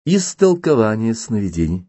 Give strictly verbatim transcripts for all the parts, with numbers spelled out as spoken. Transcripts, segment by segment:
Истолкование сновидений.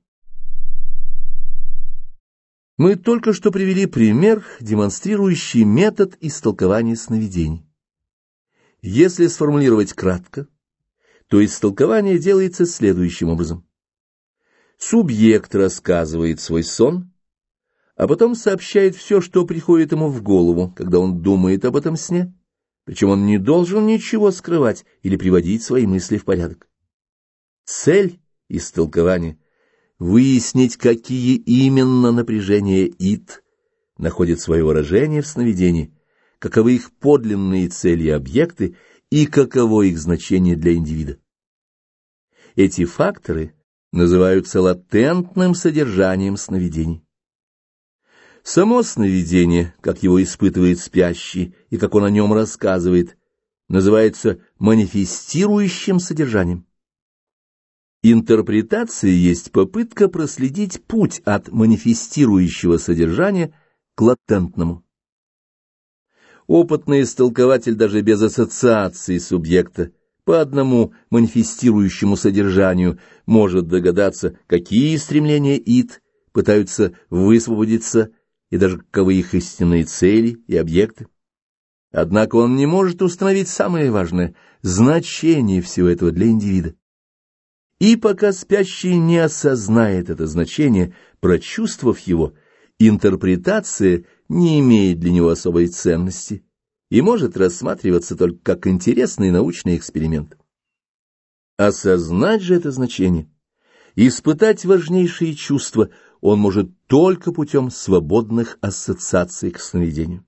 Мы только что привели пример, демонстрирующий метод истолкования сновидений. Если сформулировать кратко, то истолкование делается следующим образом. Субъект рассказывает свой сон, а потом сообщает все, что приходит ему в голову, когда он думает об этом сне, причем он не должен ничего скрывать или приводить свои мысли в порядок. Цель истолкования — выяснить, какие именно напряжения ид находят свое выражение в сновидении, каковы их подлинные цели и объекты и каково их значение для индивида. Эти факторы называются латентным содержанием сновидений. Само сновидение, как его испытывает спящий и как он о нем рассказывает, называется манифестирующим содержанием. Интерпретация есть попытка проследить путь от манифестирующего содержания к латентному. Опытный истолкователь даже без ассоциации субъекта по одному манифестирующему содержанию может догадаться, какие стремления ид пытаются высвободиться и даже каковы их истинные цели и объекты. Однако он не может установить самое важное — значение всего этого для индивида. И пока спящий не осознает это значение, прочувствовав его, интерпретация не имеет для него особой ценности и может рассматриваться только как интересный научный эксперимент. Осознать же это значение, испытать важнейшие чувства он может только путем свободных ассоциаций к сновидению.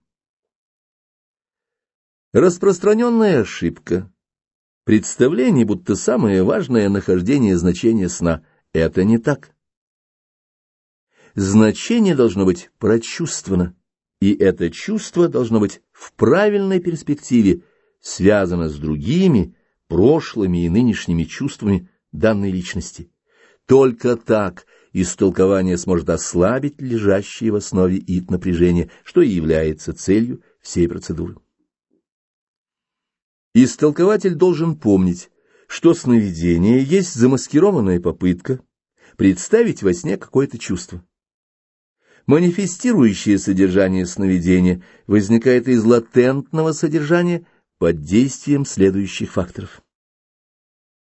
Распространенная ошибка. Представление, будто самое важное — нахождение значения сна. Это не так. Значение должно быть прочувствовано, и это чувство должно быть в правильной перспективе связано с другими, прошлыми и нынешними чувствами данной личности. Только так истолкование сможет ослабить лежащее в основе ид напряжение, что и является целью всей процедуры. Истолкователь должен помнить, что сновидение есть замаскированная попытка представить во сне какое-то чувство. Манифестирующее содержание сновидения возникает из латентного содержания под действием следующих факторов.